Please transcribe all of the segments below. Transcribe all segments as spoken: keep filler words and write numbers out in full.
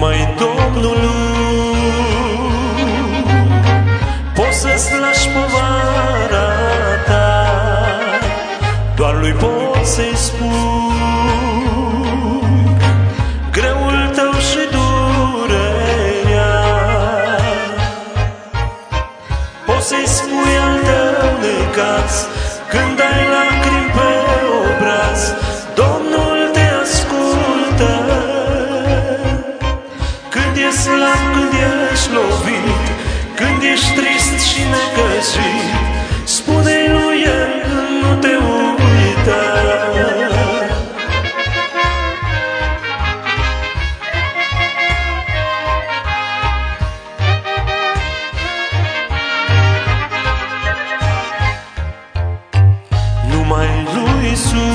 numai Domnului poți să-ți lași povara ta, doar lui poți să-i spui greul tău și durerea. Poți să-i spui al tău necaz când ai lacrimi pe obraz. Domnul te ascultă când ești slab, când ești lovit, când ești trist și necăjit. Spune-i lui El, nu te uita. Numai lui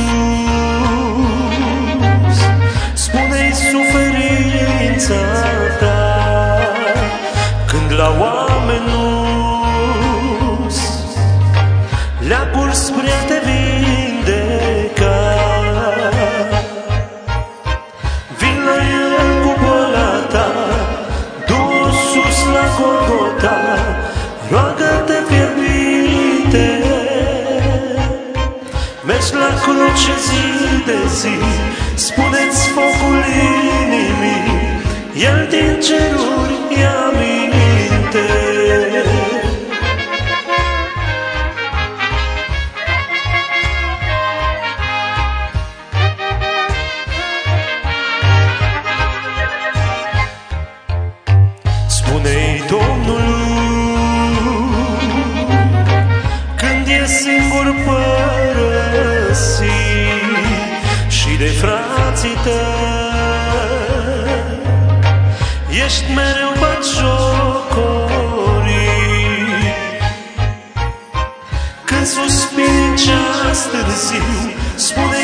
Iisus spune-i suferința ta, când la oameni nu-s leacuri spre a te vindeca. Vin la El cu boala ta, du-o sus la Golgota, roagă-te fierbinte, mergi la cruce zi de zi, spune-ți focul inimii, El din ceruri ia aminte. Spune-i Domnului când e singur părăsit și de frații tăi ești mereu batjocorit. Când suspini în ceas târziu, spune